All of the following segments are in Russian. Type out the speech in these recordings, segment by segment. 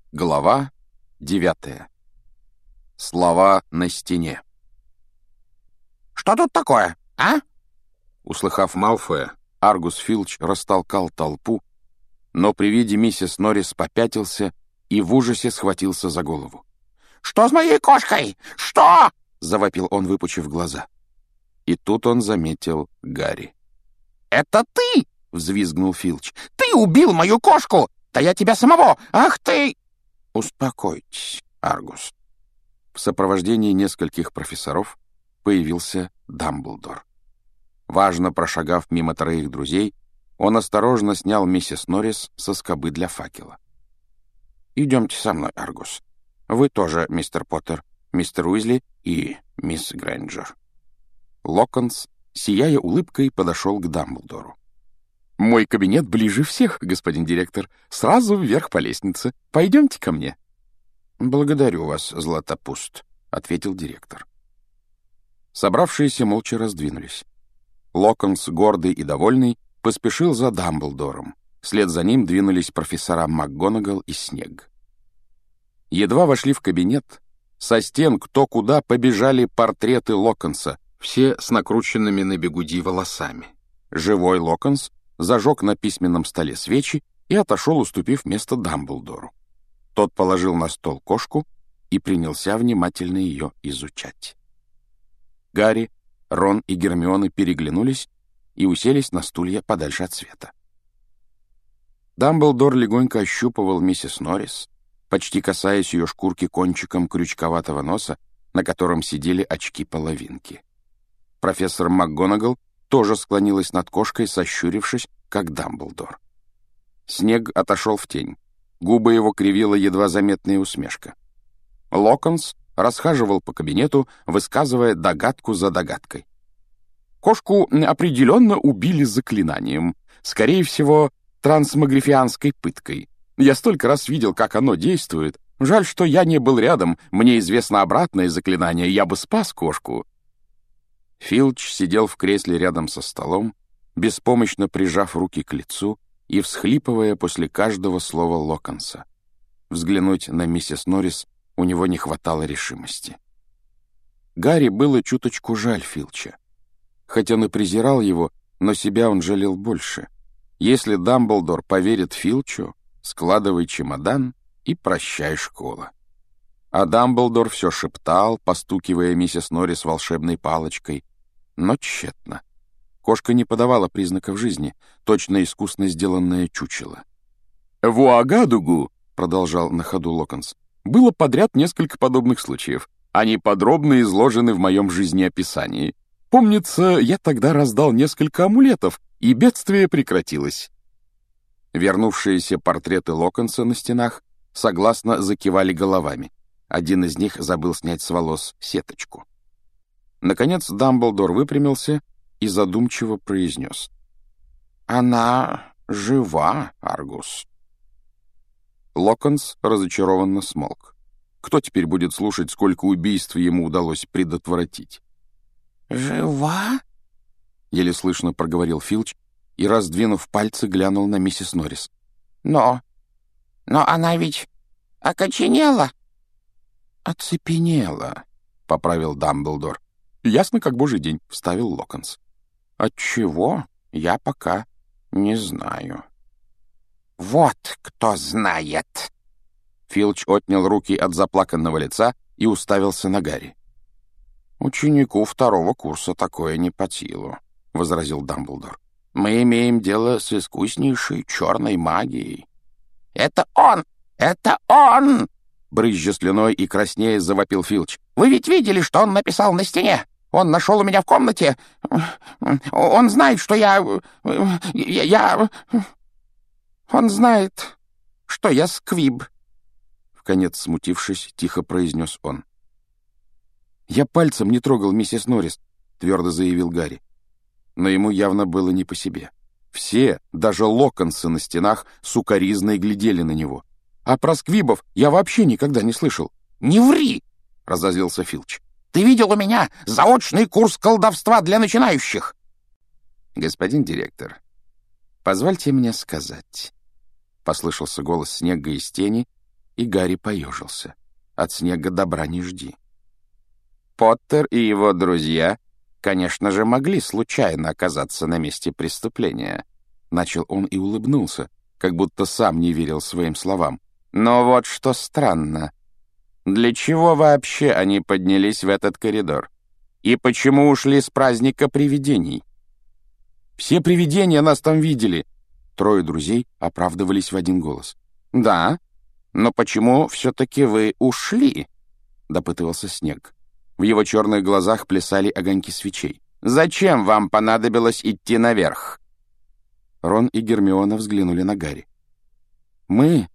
Глава 9. Слова на стене. «Что тут такое, а?» Услыхав Малфоя, Аргус Филч растолкал толпу, но при виде миссис Норрис попятился и в ужасе схватился за голову. «Что с моей кошкой? Что?» — завопил он, выпучив глаза. И тут он заметил Гарри. «Это ты?» — взвизгнул Филч. «Ты убил мою кошку! Да я тебя самого! Ах ты!» «Успокойтесь, Аргус». В сопровождении нескольких профессоров появился Дамблдор. Важно прошагав мимо троих друзей, он осторожно снял миссис Норрис со скобы для факела. «Идемте со мной, Аргус. Вы тоже, мистер Поттер, мистер Уизли и мисс Грейнджер». Локонс, сияя улыбкой, подошел к Дамблдору. «Мой кабинет ближе всех, господин директор. Сразу вверх по лестнице. Пойдемте ко мне». «Благодарю вас, Златопуст», — ответил директор. Собравшиеся молча раздвинулись. Локонс, гордый и довольный, поспешил за Дамблдором. Вслед за ним двинулись профессора МакГонагал и Снегг. Едва вошли в кабинет, со стен кто куда побежали портреты Локонса, все с накрученными на бигуди волосами. Живой Локонс зажег на письменном столе свечи и отошел, уступив место Дамблдору. Тот положил на стол кошку и принялся внимательно ее изучать. Гарри, Рон и Гермиона переглянулись и уселись на стулья подальше от света. Дамблдор легонько ощупывал миссис Норрис, почти касаясь ее шкурки кончиком крючковатого носа, на котором сидели очки-половинки. Профессор МакГонагал тоже склонилась над кошкой, сощурившись, как Дамблдор. Снегг отошел в тень. Губы его кривила едва заметная усмешка. Локонс расхаживал по кабинету, высказывая догадку за догадкой. Кошку определенно убили заклинанием. Скорее всего, трансмагрифианской пыткой. Я столько раз видел, как оно действует. Жаль, что я не был рядом. Мне известно обратное заклинание. Я бы спас кошку. Филч сидел в кресле рядом со столом, беспомощно прижав руки к лицу и всхлипывая после каждого слова Локонса. Взглянуть на миссис Норрис у него не хватало решимости. Гарри было чуточку жаль Филча. Хоть он и презирал его, но себя он жалел больше. Если Дамблдор поверит Филчу, складывай чемодан и прощай, школа. А Дамблдор все шептал, постукивая миссис Норрис волшебной палочкой. Но тщетно. Кошка не подавала признаков жизни, точно искусно сделанное чучело. «В Уагадугу», — продолжал на ходу Локонс, — «было подряд несколько подобных случаев. Они подробно изложены в моем жизнеописании. Помнится, я тогда раздал несколько амулетов, и бедствие прекратилось». Вернувшиеся портреты Локонса на стенах согласно закивали головами. Один из них забыл снять с волос сеточку. Наконец Дамблдор выпрямился и задумчиво произнес. «Она жива, Аргус». Локонс разочарованно смолк. Кто теперь будет слушать, сколько убийств ему удалось предотвратить? «Жива?» — еле слышно проговорил Филч и, раздвинув пальцы, глянул на миссис Норрис. Но она ведь окоченела». «Оцепенела», — поправил Дамблдор. «Ясно, как божий день», — вставил Локонс. «Отчего, я пока не знаю». «Вот кто знает!» Филч отнял руки от заплаканного лица и уставился на Гарри. «Ученику второго курса такое не по силу», — возразил Дамблдор. «Мы имеем дело с искуснейшей черной магией». «Это он! Это он!» Брызжа слюной и краснея завопил Филч. «Вы ведь видели, что он написал на стене? Он нашел у меня в комнате. Он знает, что я... Он знает, что я сквиб». Вконец смутившись, тихо произнес он. «Я пальцем не трогал миссис Норрис», — твердо заявил Гарри. Но ему явно было не по себе. Все, даже Локонсы на стенах, сукоризной глядели на него. А про сквибов я вообще никогда не слышал. «Не ври!» — разозлился Филч. «Ты видел у меня заочный курс колдовства для начинающих!» «Господин директор, позвольте мне сказать», — послышался голос Снегга из тени, и Гарри поежился. От Снегга добра не жди. Поттер и его друзья, конечно же, могли случайно оказаться на месте преступления. Начал он и улыбнулся, как будто сам не верил своим словам. Но вот что странно. Для чего вообще они поднялись в этот коридор? И почему ушли с праздника привидений? «Все привидения нас там видели!» Трое друзей оправдывались в один голос. «Да, но почему все-таки вы ушли?» — допытывался Снегг. В его черных глазах плясали огоньки свечей. «Зачем вам понадобилось идти наверх?» Рон и Гермиона взглянули на Гарри. «Мы...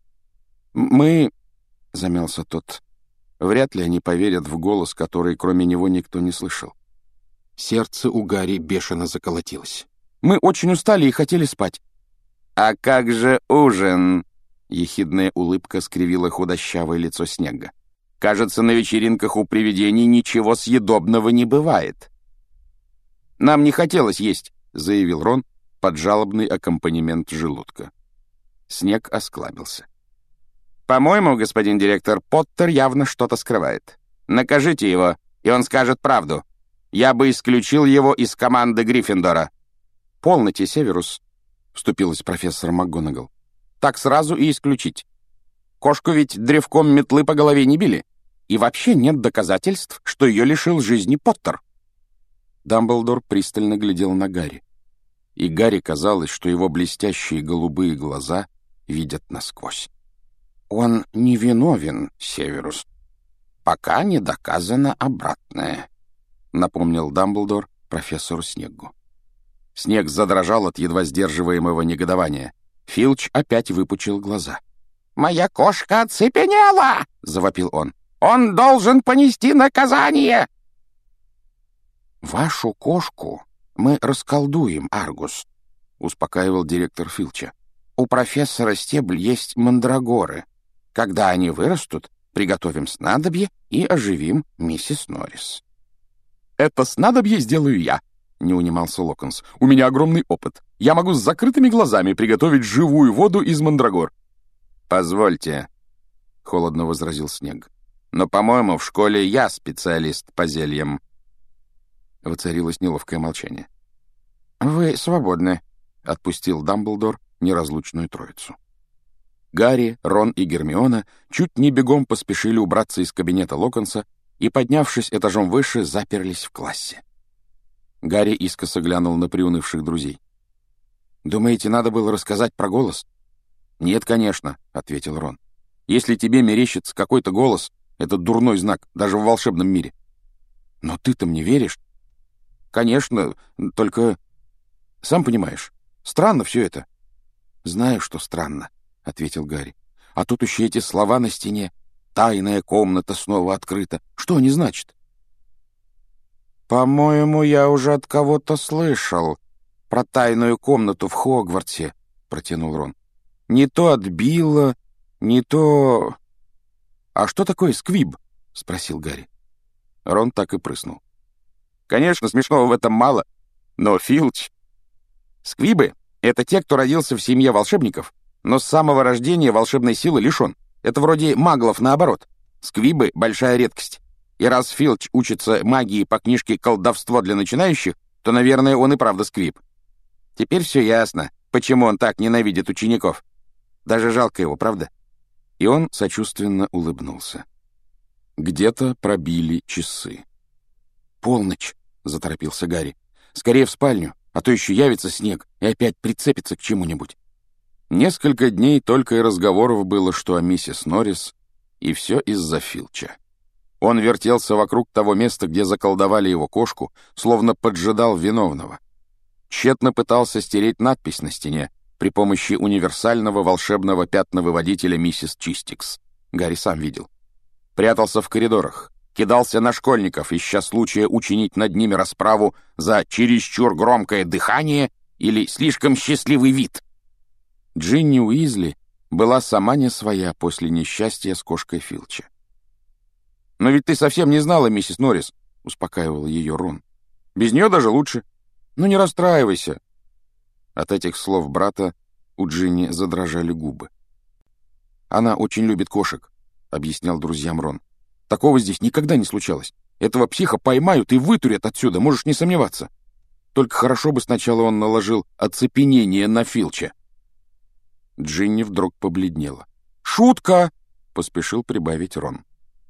— замялся тот. Вряд ли они поверят в голос, который кроме него никто не слышал. Сердце у Гарри бешено заколотилось. «Мы очень устали и хотели спать». «А как же ужин?» — ехидная улыбка скривила худощавое лицо Снегга. «Кажется, на вечеринках у привидений ничего съедобного не бывает». «Нам не хотелось есть», — заявил Рон под жалобный аккомпанемент желудка. Снегг осклабился. «По-моему, господин директор, Поттер явно что-то скрывает. Накажите его, и он скажет правду. Я бы исключил его из команды Гриффиндора». «Полноте, Северус», — вступилась профессор МакГонагал. «Так сразу и исключить. Кошку ведь древком метлы по голове не били. И вообще нет доказательств, что ее лишил жизни Поттер». Дамблдор пристально глядел на Гарри. И Гарри казалось, что его блестящие голубые глаза видят насквозь. «Он невиновен, Северус. Пока не доказано обратное», — напомнил Дамблдор профессору Снеггу. Снегг задрожал от едва сдерживаемого негодования. Филч опять выпучил глаза. «Моя кошка оцепенела!» — завопил он. «Он должен понести наказание!» «Вашу кошку мы расколдуем, Аргус», — успокаивал директор Филча. «У профессора Стебль есть мандрагоры. Когда они вырастут, приготовим снадобье и оживим миссис Норрис». «Это снадобье сделаю я», — не унимался Локонс. «У меня огромный опыт. Я могу с закрытыми глазами приготовить живую воду из мандрагор». «Позвольте», — холодно возразил Снегг. «Но, по-моему, в школе я специалист по зельям». Воцарилось неловкое молчание. «Вы свободны», — отпустил Дамблдор неразлучную троицу. Гарри, Рон и Гермиона чуть не бегом поспешили убраться из кабинета Локонса и, поднявшись этажом выше, заперлись в классе. Гарри искоса глянул на приунывших друзей. «Думаете, надо было рассказать про голос?» «Нет, конечно», — ответил Рон. «Если тебе мерещится какой-то голос, это дурной знак, даже в волшебном мире». «Но ты-то мне веришь?» «Конечно, только... Сам понимаешь, странно все это». «Знаю, что странно», — ответил Гарри. «А тут еще эти слова на стене. Тайная комната снова открыта. Что они значат?» «По-моему, я уже от кого-то слышал про тайную комнату в Хогвартсе», — протянул Рон. «Не то от Билла, не то...» «А что такое сквиб?» — спросил Гарри. Рон так и прыснул. «Конечно, смешного в этом мало, но Филч...» «Сквибы — это те, кто родился в семье волшебников, но с самого рождения волшебной силы лишен. Это вроде маглов наоборот. Сквибы — большая редкость. И раз Филч учится магии по книжке «Колдовство для начинающих», то, наверное, он и правда сквиб. Теперь все ясно, почему он так ненавидит учеников. Даже жалко его, правда?» И он сочувственно улыбнулся. Где-то пробили часы. «Полночь», — заторопился Гарри. «Скорее в спальню, а то еще явится Снегг и опять прицепится к чему-нибудь». Несколько дней только и разговоров было, что о миссис Норрис, и все из-за Филча. Он вертелся вокруг того места, где заколдовали его кошку, словно поджидал виновного. Тщетно пытался стереть надпись на стене при помощи универсального волшебного пятновыводителя миссис Чистикс. Гарри сам видел. Прятался в коридорах, кидался на школьников, ища случая учинить над ними расправу за чересчур громкое дыхание или слишком счастливый вид. Джинни Уизли была сама не своя после несчастья с кошкой Филча. «Но ведь ты совсем не знала, миссис Норрис», — успокаивал ее Рон. «Без нее даже лучше. Ну не расстраивайся». От этих слов брата у Джинни задрожали губы. «Она очень любит кошек», объяснял друзьям Рон. «Такого здесь никогда не случалось. Этого психа поймают и вытурят отсюда, можешь не сомневаться. Только хорошо бы сначала он наложил оцепенение на Филча». Джинни вдруг побледнела. «Шутка!» — поспешил прибавить Рон.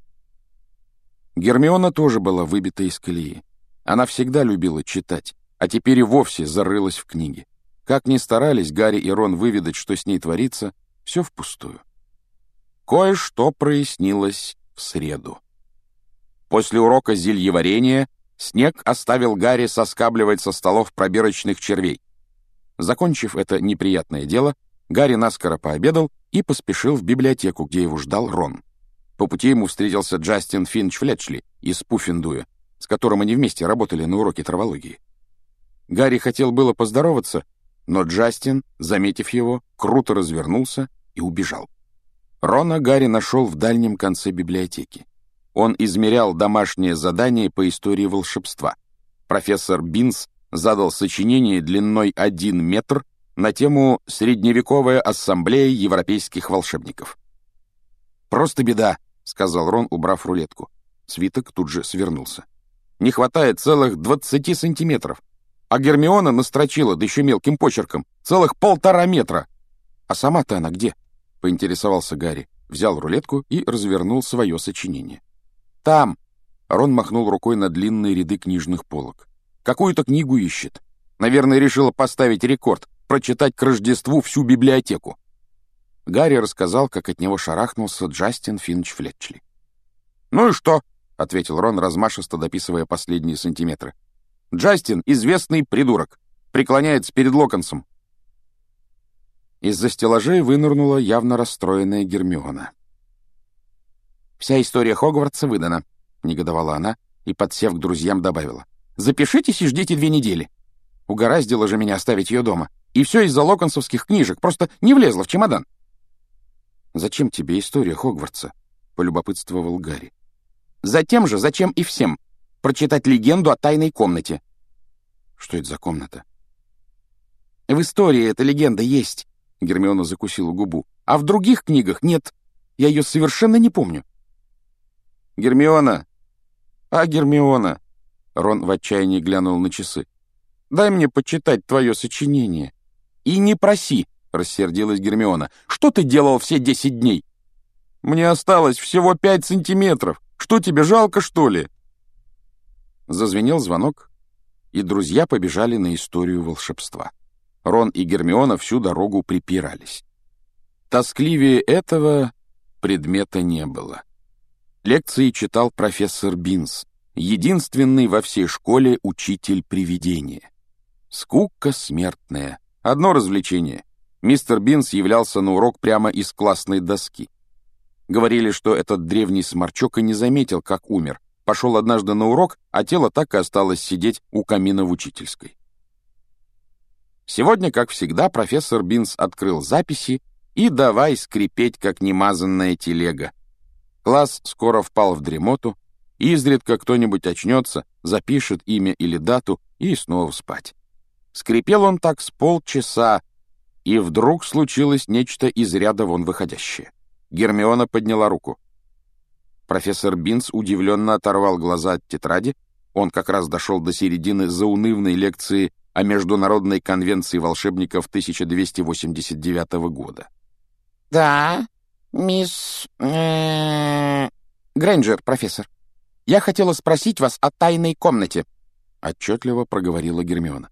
Гермиона тоже была выбита из колеи. Она всегда любила читать, а теперь и вовсе зарылась в книги. Как ни старались Гарри и Рон выведать, что с ней творится, все впустую. Кое-что прояснилось в среду. После урока зельеварения снег оставил Гарри соскабливать со столов пробирочных червей. Закончив это неприятное дело, Гарри наскоро пообедал и поспешил в библиотеку, где его ждал Рон. По пути ему встретился Джастин Финч-Флетчли из Пуффендуя, с которым они вместе работали на уроке травологии. Гарри хотел было поздороваться, но Джастин, заметив его, круто развернулся и убежал. Рона Гарри нашел в дальнем конце библиотеки. Он измерял домашнее задание по истории волшебства. Профессор Бинс задал сочинение длиной 1 метр на тему «Средневековая ассамблея европейских волшебников». «Просто беда», — сказал Рон, убрав рулетку. Свиток тут же свернулся. «Не хватает целых 20 сантиметров. А Гермиона настрочила, да еще мелким почерком, целых 1,5 метра. А сама-то она где?» — поинтересовался Гарри, взял рулетку и развернул свое сочинение. «Там!» — Рон махнул рукой на длинные ряды книжных полок. «Какую-то книгу ищет. Наверное, решила поставить рекорд, прочитать к Рождеству всю библиотеку». Гарри рассказал, как от него шарахнулся Джастин Финч-Флетчли. «Ну и что?» — ответил Рон, размашисто дописывая последние сантиметры. «Джастин — известный придурок. Преклоняется перед Локонсом». Из-за стеллажей вынырнула явно расстроенная Гермиона. «Вся история Хогвартса выдана», — негодовала она и, подсев к друзьям, добавила. «Запишитесь и ждите 2 недели. Угораздило же меня оставить ее дома. И все из-за локонсовских книжек, просто не влезла в чемодан». «Зачем тебе история Хогвартса?» — полюбопытствовал Гарри. «Затем же, зачем и всем. Прочитать легенду о тайной комнате». «Что это за комната?» «В истории эта легенда есть», — Гермиона закусила губу. «А в других книгах нет. Я ее совершенно не помню». «Гермиона! Гермиона!» Рон в отчаянии глянул на часы. «Дай мне почитать твое сочинение». «И не проси», — рассердилась Гермиона. «Что ты делал все 10 дней?» «Мне осталось всего 5 сантиметров. Что, тебе жалко, что ли?» Зазвенел звонок, и друзья побежали на историю волшебства. Рон и Гермиона всю дорогу припирались. Тоскливее этого предмета не было. Лекции читал профессор Бинс, единственный во всей школе учитель привидения. Скука смертная. Одно развлечение. Мистер Бинс являлся на урок прямо из классной доски. Говорили, что этот древний сморчок и не заметил, как умер. Пошел однажды на урок, а тело так и осталось сидеть у камина в учительской. Сегодня, как всегда, профессор Бинс открыл записи и давай скрипеть, как немазанная телега. Класс скоро впал в дремоту, изредка кто-нибудь очнется, запишет имя или дату и снова спать. Скрипел он так с полчаса, и вдруг случилось нечто из ряда вон выходящее. Гермиона подняла руку. Профессор Бинс удивленно оторвал глаза от тетради. Он как раз дошел до середины заунывной лекции о Международной конвенции волшебников 1289 года. «Да, мисс... Грейнджер, профессор, я хотела спросить вас о тайной комнате», — отчетливо проговорила Гермиона.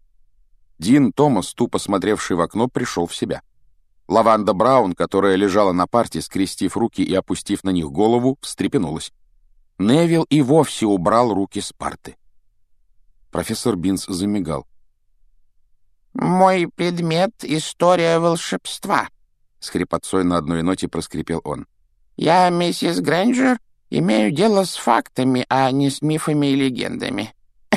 Дин Томас, тупо смотревший в окно, пришел в себя. Лаванда Браун, которая лежала на парте, скрестив руки и опустив на них голову, встрепенулась. Невилл и вовсе убрал руки с парты. Профессор Бинс замигал. «Мой предмет — история волшебства», — с хрипотцой на одной ноте проскрипел он. «Я, миссис Грейнджер, имею дело с фактами, а не с мифами и легендами».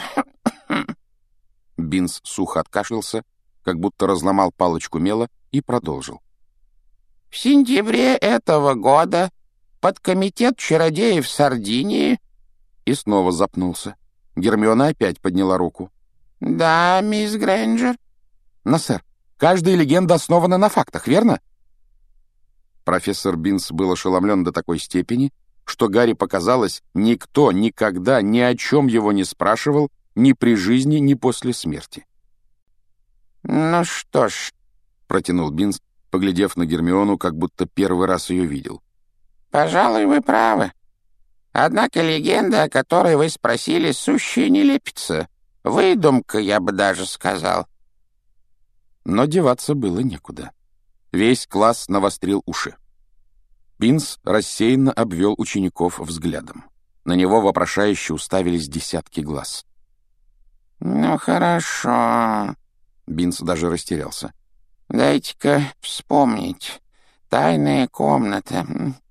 Бинс сухо откашлялся, как будто разломал палочку мела, и продолжил. «В сентябре этого года подкомитет чародеев Сардинии...» И снова запнулся. Гермиона опять подняла руку. «Да, мисс Грейнджер?» «Но, сэр, каждая легенда основана на фактах, верно?» Профессор Бинс был ошеломлен до такой степени, что Гарри показалось, никто никогда ни о чем его не спрашивал ни при жизни, ни после смерти. «Ну что ж», — протянул Бинс, поглядев на Гермиону, как будто первый раз ее видел. «Пожалуй, вы правы. Однако легенда, о которой вы спросили, сущая нелепица. Выдумка, я бы даже сказал». Но деваться было некуда. Весь класс навострил уши. Бинс рассеянно обвел учеников взглядом. На него вопрошающе уставились десятки глаз. «Ну, хорошо». Бинс даже растерялся. «Дайте-ка вспомнить. Тайная комната.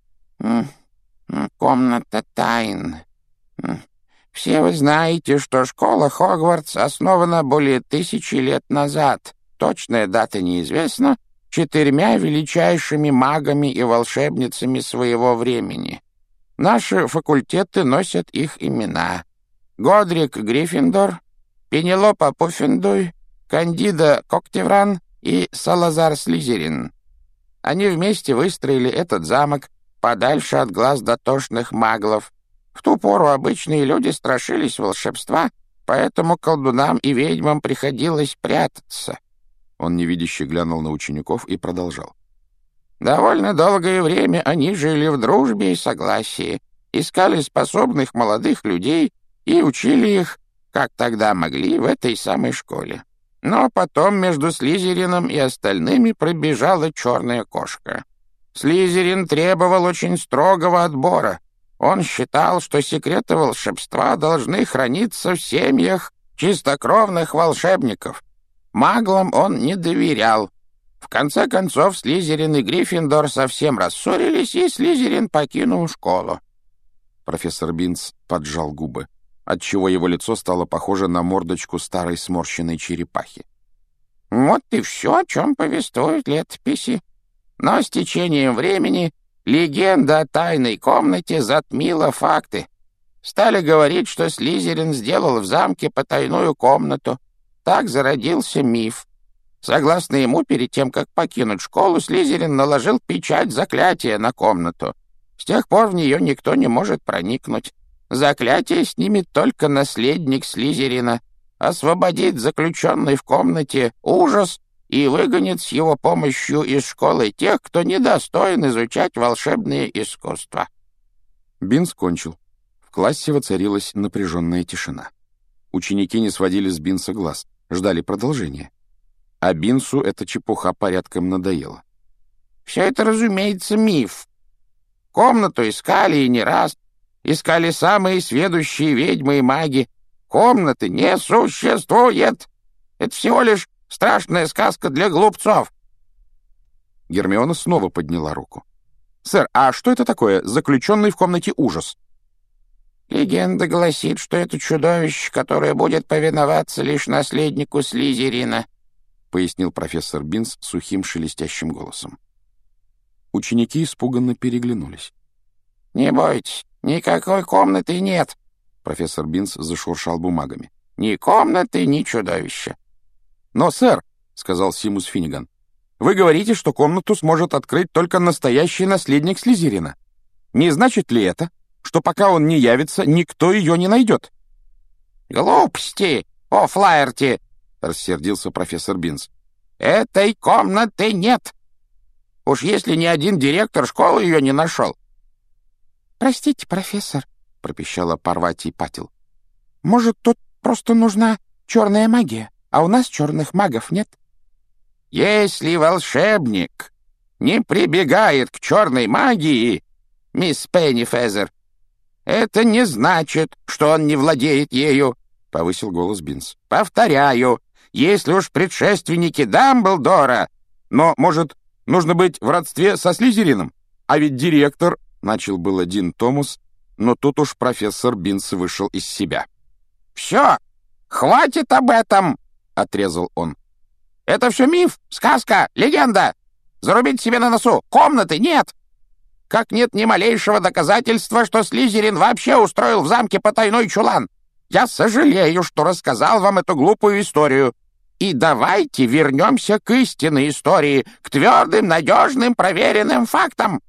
Комната тайн. Все вы знаете, что школа Хогвартс основана более 1000 лет назад. Точная дата неизвестна, 4 величайшими магами и волшебницами своего времени. Наши факультеты носят их имена. Годрик Гриффиндор, Пенелопа Пуффендуй, Кандида Коктевран и Салазар Слизерин. Они вместе выстроили этот замок подальше от глаз дотошных маглов. В ту пору обычные люди страшились волшебства, поэтому колдунам и ведьмам приходилось прятаться». Он невидяще глянул на учеников и продолжал. «Довольно долгое время они жили в дружбе и согласии, искали способных молодых людей и учили их, как тогда могли, в этой самой школе. Но потом между Слизерином и остальными пробежала черная кошка. Слизерин требовал очень строгого отбора. Он считал, что секреты волшебства должны храниться в семьях чистокровных волшебников. Маглам он не доверял. В конце концов, Слизерин и Гриффиндор совсем рассорились, и Слизерин покинул школу». Профессор Бинс поджал губы, отчего его лицо стало похоже на мордочку старой сморщенной черепахи. «Вот и все, о чем повествуют летописи. Но с течением времени легенда о тайной комнате затмила факты. Стали говорить, что Слизерин сделал в замке потайную комнату. Так зародился миф. Согласно ему, перед тем, как покинуть школу, Слизерин наложил печать заклятия на комнату. С тех пор в нее никто не может проникнуть. Заклятие снимет только наследник Слизерина, освободит заключенный в комнате ужас и выгонит с его помощью из школы тех, кто недостоин изучать волшебные искусства». Бинс кончил. В классе воцарилась напряженная тишина. Ученики не сводили с Бинса глаз, ждали продолжения. А Бинсу эта чепуха порядком надоела. «Все это, разумеется, миф. Комнату искали и не раз. Искали самые сведущие ведьмы и маги. Комнаты не существует. Это всего лишь страшная сказка для глупцов». Гермиона снова подняла руку. «Сэр, а что это такое, заключенный в комнате ужас?» «Легенда гласит, что это чудовище, которое будет повиноваться лишь наследнику Слизерина», — пояснил профессор Бинс сухим шелестящим голосом. Ученики испуганно переглянулись. «Не бойтесь, никакой комнаты нет», — профессор Бинс зашуршал бумагами. «Ни комнаты, ни чудовища». «Но, сэр», — сказал Симус Финниган, — «вы говорите, что комнату сможет открыть только настоящий наследник Слизерина. Не значит ли это, что пока он не явится, никто ее не найдет?» «Глупости, о Флаерти!» — рассердился профессор Бинс. «Этой комнаты нет. Уж если ни один директор школы ее не нашел». «Простите, профессор», — пропищала Парвати Патил. «Может, тут просто нужна черная магия, а у нас черных магов нет?» «Если волшебник не прибегает к черной магии, мисс Пеннифезер, это не значит, что он не владеет ею», — повысил голос Бинс. «Повторяю, если уж предшественники Дамблдора, но, может, нужно быть в родстве со Слизерином? А ведь директор...» — начал был Дин Томас, но тут уж профессор Бинс вышел из себя. «Все, хватит об этом!» — отрезал он. «Это все миф, сказка, легенда. Зарубить себе на носу. Комнаты нет. Как нет ни малейшего доказательства, что Слизерин вообще устроил в замке потайной чулан. Я сожалею, что рассказал вам эту глупую историю. И давайте вернемся к истинной истории, к твердым, надежным, проверенным фактам.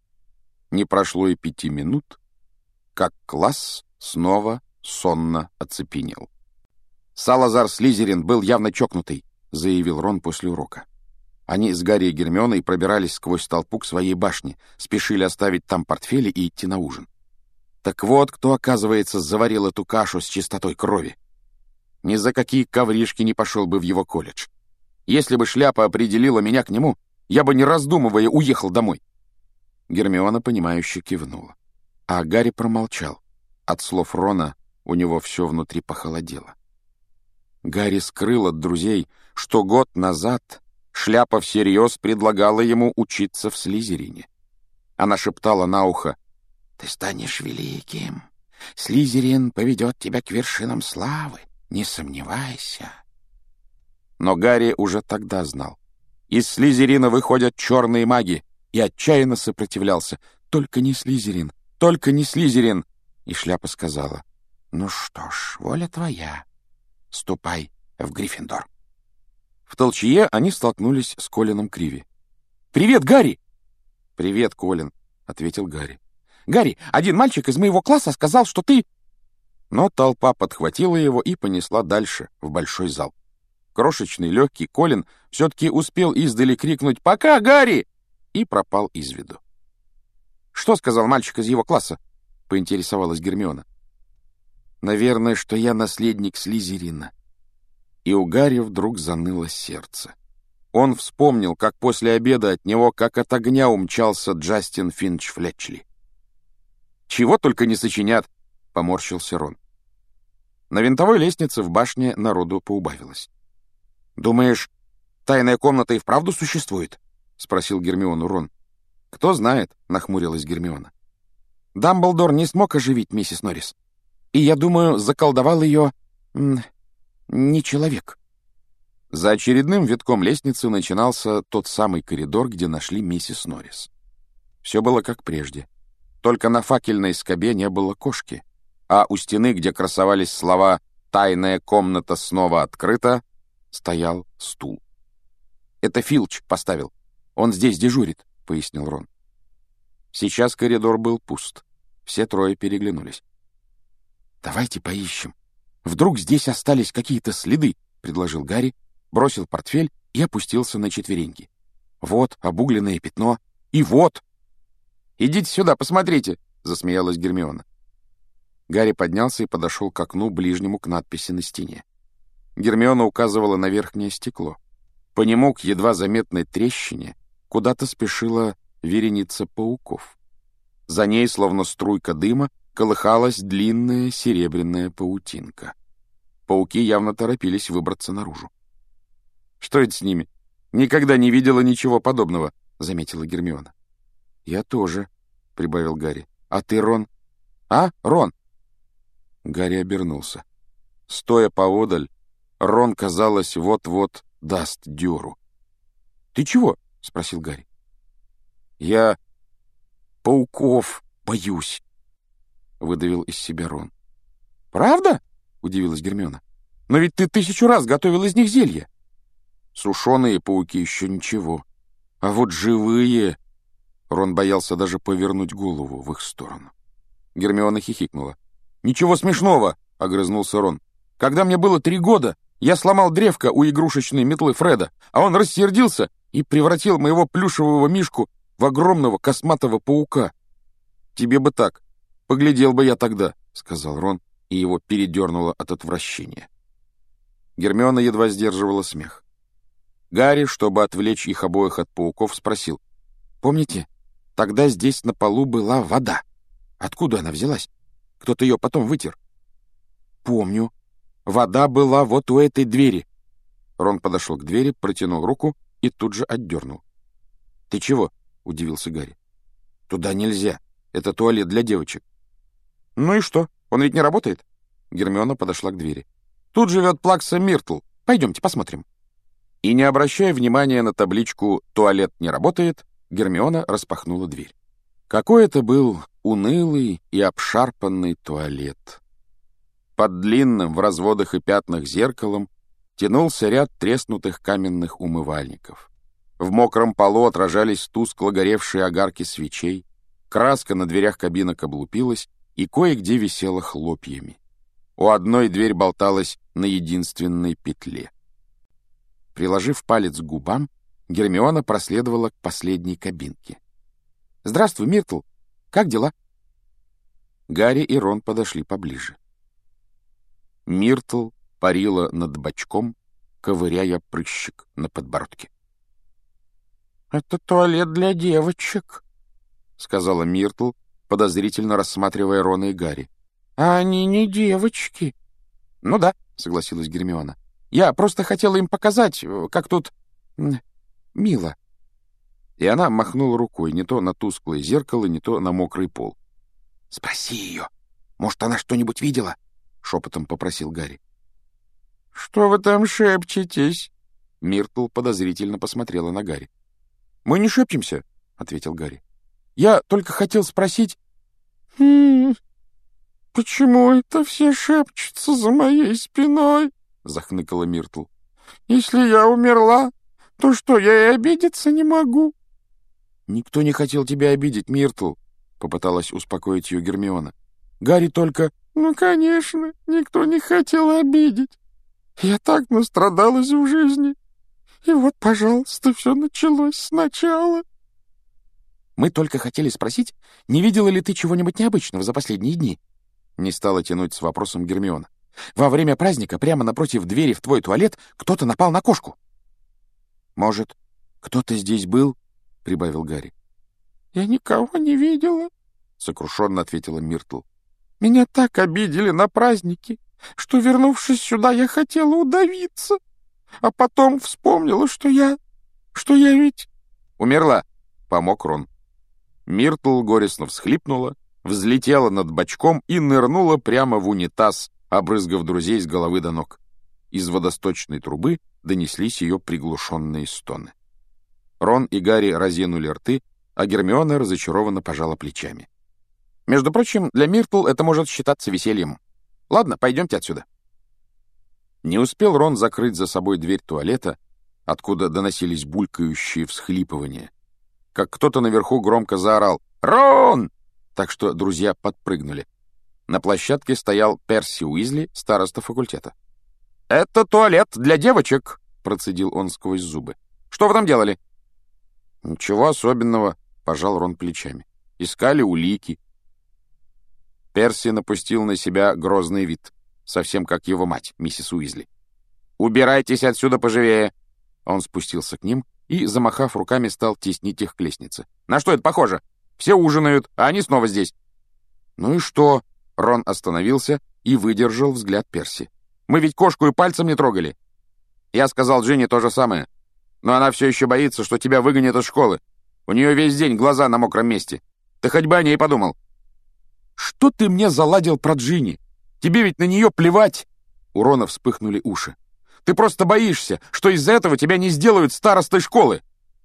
Не прошло и 5 минут, как класс снова сонно оцепенел. «Салазар Слизерин был явно чокнутый», — заявил Рон после урока. Они с Гарри и Гермионой пробирались сквозь толпу к своей башне, спешили оставить там портфели и идти на ужин. Так вот, кто, оказывается, заварил эту кашу с чистотой крови. Ни за какие ковришки не пошел бы в его колледж. Если бы шляпа определила меня к нему, я бы, не раздумывая, уехал домой. Гермиона, понимающе кивнула. А Гарри промолчал. От слов Рона у него все внутри похолодело. Гарри скрыл от друзей, что год назад шляпа всерьез предлагала ему учиться в Слизерине. Она шептала на ухо: «Ты станешь великим. Слизерин поведет тебя к вершинам славы. Не сомневайся». Но Гарри уже тогда знал. Из Слизерина выходят черные маги, и отчаянно сопротивлялся. «Только не Слизерин! Только не Слизерин!» И шляпа сказала: «Ну что ж, воля твоя. Ступай в Гриффиндор». В толчье они столкнулись с Колином Криви. «Привет, Гарри!» «Привет, Колин», — ответил Гарри. «Гарри, один мальчик из моего класса сказал, что ты...» Но толпа подхватила его и понесла дальше, в большой зал. Крошечный, легкий Колин все-таки успел издали крикнуть «Пока, Гарри!» и пропал из виду. «Что сказал мальчик из его класса?» — поинтересовалась Гермиона. «Наверное, что я наследник Слизерина». И у Гарри вдруг заныло сердце. Он вспомнил, как после обеда от него, как от огня, умчался Джастин Финч-Флетчли. «Чего только не сочинят!» — поморщился Рон. На винтовой лестнице в башне народу поубавилось. «Думаешь, тайная комната и вправду существует?» — спросил Гермиону Рон. «Кто знает», — нахмурилась Гермиона. «Дамблдор не смог оживить миссис Норрис. И, я думаю, заколдовал ее... не человек». За очередным витком лестницы начинался тот самый коридор, где нашли миссис Норрис. Все было как прежде. Только на факельной скобе не было кошки, а у стены, где красовались слова «Тайная комната снова открыта», стоял стул. «Это Филч поставил. Он здесь дежурит», — пояснил Рон. Сейчас коридор был пуст. Все трое переглянулись. «Давайте поищем. Вдруг здесь остались какие-то следы», — предложил Гарри, бросил портфель и опустился на четвереньки. «Вот обугленное пятно. И вот!» «Идите сюда, посмотрите!» — засмеялась Гермиона. Гарри поднялся и подошел к окну, ближнему к надписи на стене. Гермиона указывала на верхнее стекло. По нему, к едва заметной трещине, куда-то спешила вереница пауков. За ней, словно струйка дыма, колыхалась длинная серебряная паутинка. Пауки явно торопились выбраться наружу. «Что это с ними? Никогда не видела ничего подобного», — заметила Гермиона. «Я тоже», — прибавил Гарри. «А ты, Рон?» «А, Рон?» Гарри обернулся. Стоя поодаль, Рон, казалось, вот-вот даст дёру. «Ты чего?» — спросил Гарри. «Я пауков боюсь», — выдавил из себя Рон. «Правда?» — удивилась Гермиона. «Но ведь ты 1000 раз готовил из них зелье». «Сушеные пауки еще ничего. А вот живые...» Рон боялся даже повернуть голову в их сторону. Гермиона хихикнула. «Ничего смешного!» — огрызнулся Рон. «Когда мне было 3 года, я сломал древко у игрушечной метлы Фреда, а он рассердился и превратил моего плюшевого мишку в огромного косматого паука. Тебе бы так. Поглядел бы я тогда», — сказал Рон, и его передернуло от отвращения. Гермиона едва сдерживала смех. Гарри, чтобы отвлечь их обоих от пауков, спросил. «Помните, тогда здесь на полу была вода. Откуда она взялась? Кто-то ее потом вытер». «Помню. Вода была вот у этой двери». Рон подошел к двери, протянул руку и тут же отдернул. «Ты чего?» — удивился Гарри. «Туда нельзя. Это туалет для девочек». «Ну и что? Он ведь не работает?» Гермиона подошла к двери. «Тут живет Плакса Миртл. Пойдемте посмотрим». И, не обращая внимания на табличку «Туалет не работает», Гермиона распахнула дверь. Какой это был унылый и обшарпанный туалет. Под длинным в разводах и пятнах зеркалом тянулся ряд треснутых каменных умывальников. В мокром полу отражались тускло горевшие огарки свечей, краска на дверях кабинок облупилась и кое-где висела хлопьями. У одной дверь болталась на единственной петле. Приложив палец к губам, Гермиона проследовала к последней кабинке. «Здравствуй, Миртл. Как дела?» Гарри и Рон подошли поближе. Миртл парила над бачком, ковыряя прыщик на подбородке. «Это туалет для девочек», — сказала Миртл, подозрительно рассматривая Рона и Гарри. «А они не девочки». «Ну да», — согласилась Гермиона. «Я просто хотела им показать, как тут мило». И она махнула рукой не то на тусклое зеркало, не то на мокрый пол. «Спроси ее. Может, она что-нибудь видела?» — шепотом попросил Гарри. «Что вы там шепчетесь?» Миртл подозрительно посмотрела на Гарри. «Мы не шепчемся», — ответил Гарри. «Я только хотел спросить...» «Почему это все шепчутся за моей спиной?» — захныкала Миртл. «Если я умерла, то что, я и обидеться не могу?» «Никто не хотел тебя обидеть, Миртл», — попыталась успокоить ее Гермиона. «Гарри только...» «Ну, конечно, никто не хотел обидеть. Я так настрадалась в жизни. И вот, пожалуйста, все началось сначала». «Мы только хотели спросить, не видела ли ты чего-нибудь необычного за последние дни?» Не стала тянуть с вопросом Гермиона. «Во время праздника прямо напротив двери в твой туалет кто-то напал на кошку». «Может, кто-то здесь был?» — прибавил Гарри. «Я никого не видела», — сокрушенно ответила Миртл. «Меня так обидели на празднике, что, вернувшись сюда, я хотела удавиться, а потом вспомнила, что я ведь...» «Умерла», — помог Рон. Миртл горестно всхлипнула, взлетела над бачком и нырнула прямо в унитаз, обрызгав друзей с головы до ног. Из водосточной трубы донеслись ее приглушенные стоны. Рон и Гарри разинули рты, а Гермиона разочарованно пожала плечами. «Между прочим, для Миртл это может считаться весельем. Ладно, пойдемте отсюда». Не успел Рон закрыть за собой дверь туалета, откуда доносились булькающие всхлипывания, как кто-то наверху громко заорал «Рон!», так что друзья подпрыгнули. На площадке стоял Перси Уизли, староста факультета. «Это туалет для девочек», — процедил он сквозь зубы. «Что вы там делали?» «Ничего особенного», — пожал Рон плечами. «Искали улики». Перси напустил на себя грозный вид, совсем как его мать, миссис Уизли. «Убирайтесь отсюда поживее!» Он спустился к ним и, замахав руками, стал теснить их к лестнице. «На что это похоже? Все ужинают, а они снова здесь». «Ну и что?» Рон остановился и выдержал взгляд Перси. «Мы ведь кошку и пальцем не трогали». «Я сказал Джинни то же самое. Но она все еще боится, что тебя выгонят из школы. У нее весь день глаза на мокром месте. Ты хоть бы о ней подумал». «Что ты мне заладил про Джинни? Тебе ведь на нее плевать!» У Рона вспыхнули уши. «Ты просто боишься, что из-за этого тебя не сделают старостой школы!»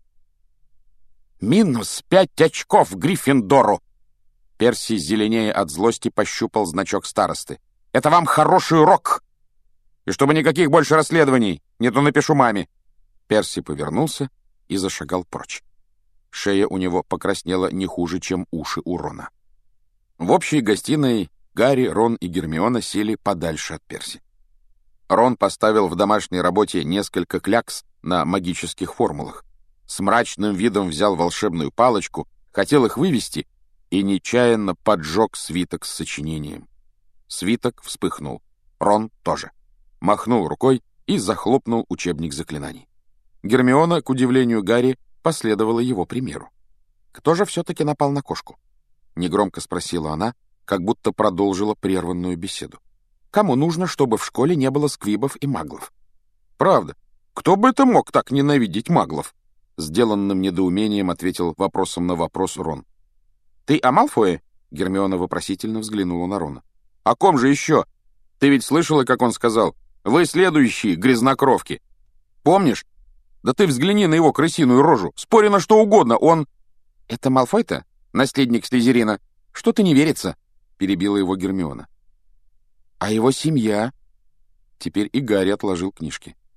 «-5 очков Гриффиндору!» Перси, зеленее от злости, пощупал значок старосты. «Это вам хороший урок! И чтобы никаких больше расследований, не то напишу маме!» Перси повернулся и зашагал прочь. Шея у него покраснела не хуже, чем уши у Рона. В общей гостиной Гарри, Рон и Гермиона сели подальше от Перси. Рон поставил в домашней работе несколько клякс на магических формулах. С мрачным видом взял волшебную палочку, хотел их вывести и нечаянно поджег свиток с сочинением. Свиток вспыхнул. Рон тоже. Махнул рукой и захлопнул учебник заклинаний. Гермиона, к удивлению Гарри, последовала его примеру. «Кто же все-таки напал на кошку?» — негромко спросила она, как будто продолжила прерванную беседу. «Кому нужно, чтобы в школе не было сквибов и маглов?» «Правда, кто бы это мог так ненавидеть маглов?» — сделанным недоумением ответил вопросом на вопрос Рон. «Ты о Малфое?» — Гермиона вопросительно взглянула на Рона. «О ком же еще? Ты ведь слышала, как он сказал? Вы следующие, грязнокровки. Помнишь? Да ты взгляни на его крысиную рожу. Спори на что угодно, он...» «Это Малфой-то? Наследник Слизерина? Что-то не верится», — перебила его Гермиона. «А его семья?» Теперь и Гарри отложил книжки.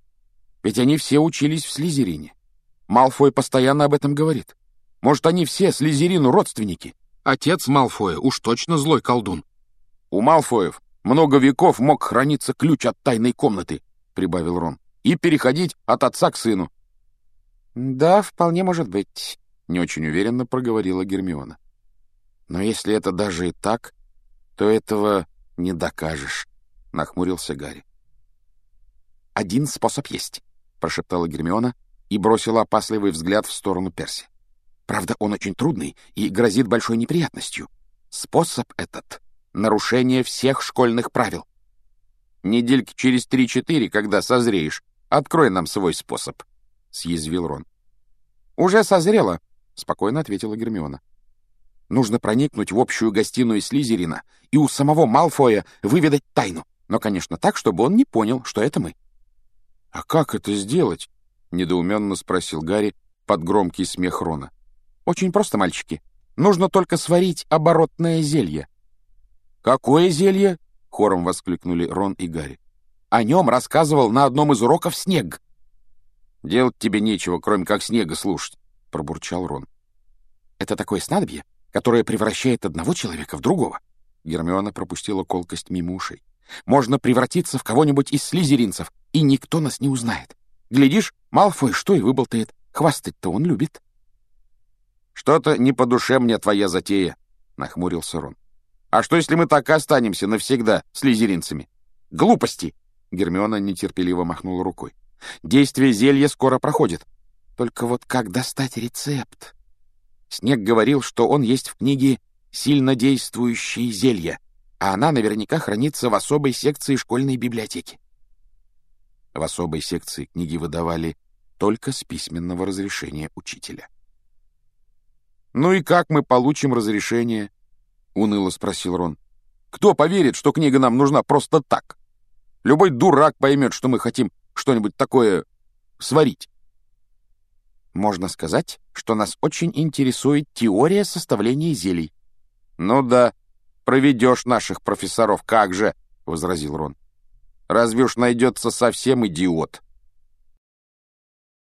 Ведь они все учились в Слизерине. Малфой постоянно об этом говорит. Может, они все Слизерину родственники? Отец Малфоя уж точно злой колдун. У Малфоев много веков мог храниться ключ от тайной комнаты, прибавил Рон, и переходить от отца к сыну. Да, вполне может быть, не очень уверенно проговорила Гермиона. Но если это даже и так, то этого не докажешь, нахмурился Гарри. «Один способ есть», — прошептала Гермиона и бросила опасливый взгляд в сторону Перси. «Правда, он очень трудный и грозит большой неприятностью. Способ этот — нарушение всех школьных правил». «Недельки через 3-4, когда созреешь, открой нам свой способ», — съязвил Рон. «Уже созрело», — спокойно ответила Гермиона. «Нужно проникнуть в общую гостиную Слизерина и у самого Малфоя выведать тайну, но, конечно, так, чтобы он не понял, что это мы». «А как это сделать?» — недоуменно спросил Гарри под громкий смех Рона. «Очень просто, мальчики. Нужно только сварить оборотное зелье». «Какое зелье?» — хором воскликнули Рон и Гарри. «О нем рассказывал на одном из уроков Снег». «Делать тебе нечего, кроме как Снега слушать», — пробурчал Рон. «Это такое снадобье, которое превращает одного человека в другого». Гермиона пропустила колкость мимо ушей. «Можно превратиться в кого-нибудь из слизеринцев, и никто нас не узнает. Глядишь, Малфой что и выболтает. Хвастать-то он любит». «Что-то не по душе мне твоя затея», — нахмурился Рон. «А что, если мы так и останемся навсегда слизеринцами?» «Глупости!» — Гермиона нетерпеливо махнула рукой. «Действие зелья скоро проходит. Только вот как достать рецепт?» Снег говорил, что он есть в книге «Сильнодействующие зелья», а она наверняка хранится в особой секции школьной библиотеки. В особой секции книги выдавали только с письменного разрешения учителя. «Ну и как мы получим разрешение?» — уныло спросил Рон. «Кто поверит, что книга нам нужна просто так? Любой дурак поймет, что мы хотим что-нибудь такое сварить». «Можно сказать, что нас очень интересует теория составления зелий». «Ну да, проведешь наших профессоров, как же!» — возразил Рон. «Разве уж найдется совсем идиот,